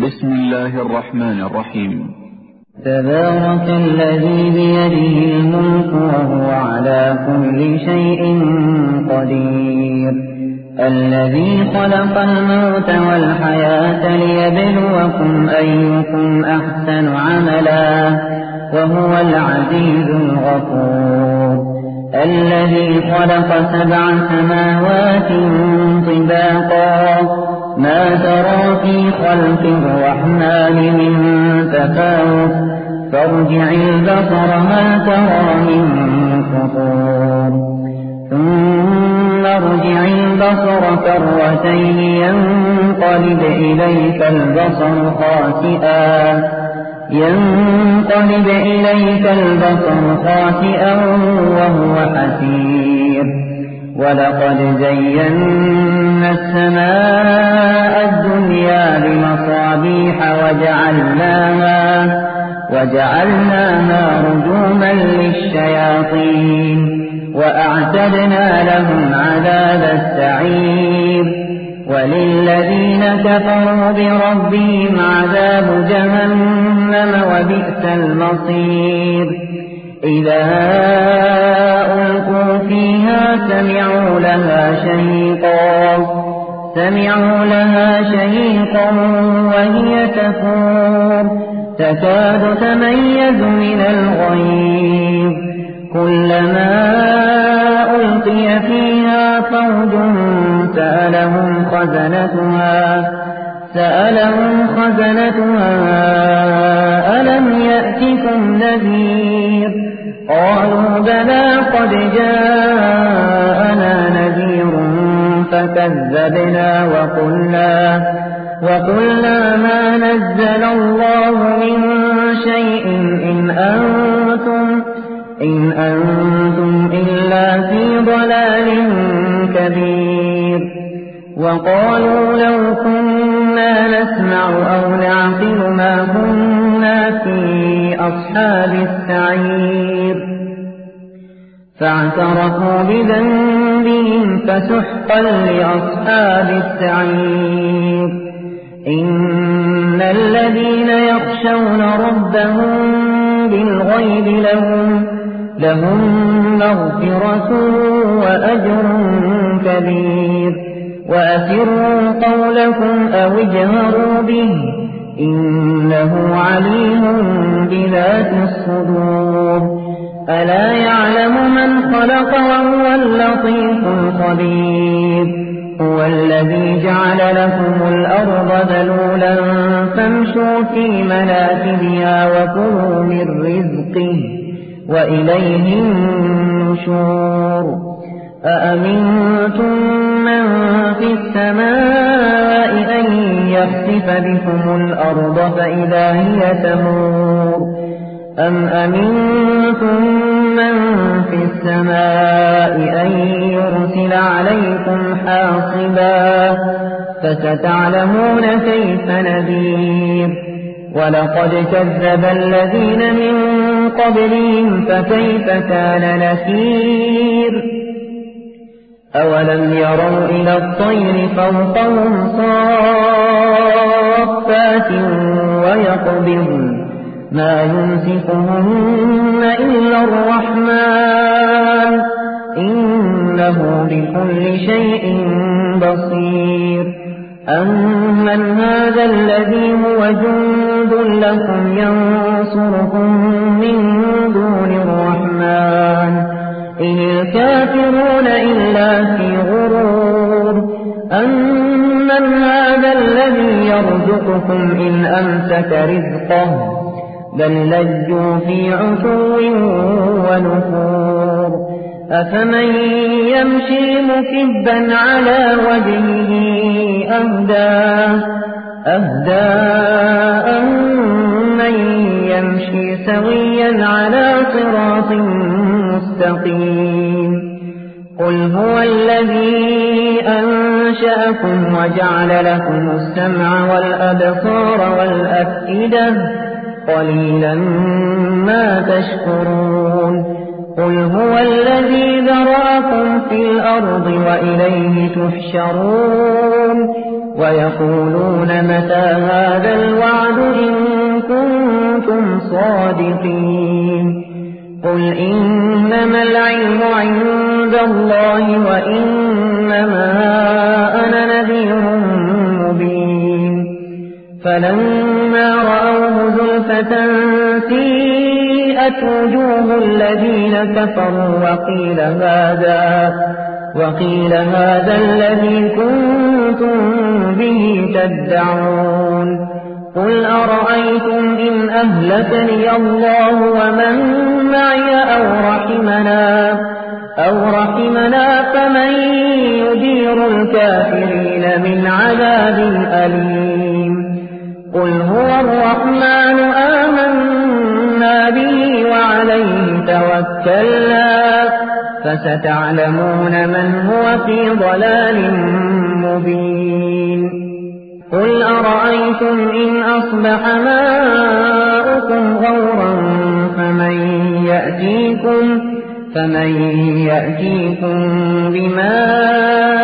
بسم الله الرحمن الرحيم. تبارك الذي بيده الملك وهو على كل شيء قدير، الذي خلق الموت والحياة ليبلوكم أيكم أحسن عملا وهو العزيز الغفور، الذي خلق 7 سماوات طباقا ما ترى في خلق الرحمن من تفاوت فارجع البصر هل ترى من فطور ثم ارجع البصر كرتين ينقلب إليك البصر خاسئا وهو حسير. ولقد زينا السماء الدنيا بمصابيح وجعلناها رجوما للشياطين وأعتدنا لهم عذاب السعير. وللذين كفروا بربهم عذاب جهنم وبئس المصير. إذا ألقوا فيها سمعوا لها شهيقا وهي تفور تكاد تميز من الغيظ، كلما ألقي فيها فوج سألهم خزنتها ألم يأتكم نذير؟ قالوا بلى قد جاءنا نذير فكذبنا وقلنا ما نزل الله من شيء إن أنتم إلا في ضلال كبير. وقالوا لو كنا نسمع أو نعقل ما كنا في أصحاب السعير. فاعترفوا بذنبهم فسحقا لأصحاب السعير. إن الذين يخشون ربهم بالغيب لهم مغفرة وأجر كبير. وأسروا قولكم أو اجهروا به إنه عليم بذات الصدور. ألا يعلم من خلق وهو اللطيف الخبير. هو الذي جعل لكم الأرض ذلولا فامشوا في مناكبها وكلوا من رزقه وإليه النشور. أأمنتم من في السماء أن يخسف بكم الأرض فإذا هي تمور أم أمنتم من في السماء أن يرسل عليكم حاصبا فستعلمون كيف نذير. ولقد كذب الذين من قبلهم فكيف كان نكير. أولم يروا إلى الطير فوقهم صافات ويقبضن ما يمسكهن إلا الرحمن إنه بكل شيء بصير. أمن هذا الذي هو جند لكم ينصركم من دون الرحمن إن الكافرون إلا في غرور. أمن هذا الذي يرزقكم إن أمسك رزقه بل لجوا في عتو ونفور. أفمن يمشي مكبا على وجهه أهدى أمن يمشي سويا على صراط مستقيم. قل هو الذي أنشأكم وجعل لكم السمع والأبصار والأفئدة قليلا ما تشكرون. قل هو الذي ذرأكم في الأرض وإليه تحشرون. ويقولون متى هذا فيه قل إنما العلم عند الله وإنما أنا نذير مبين فلما رأوه زلفة سيئت وجوه الذين كفروا وقيل هذا الذي كنتم به تدعون قل أرأيتم إن أهلكني الله ومن معي أو رحمنا فمن يجير الكافرين من عذاب أليم قل هو الرحمن آمنا به وعليه توكلنا فستعلمون من هو في ضلال مبين قل أرأيتم إن أصبح ماؤكم غورا فمن يأتيكم بماء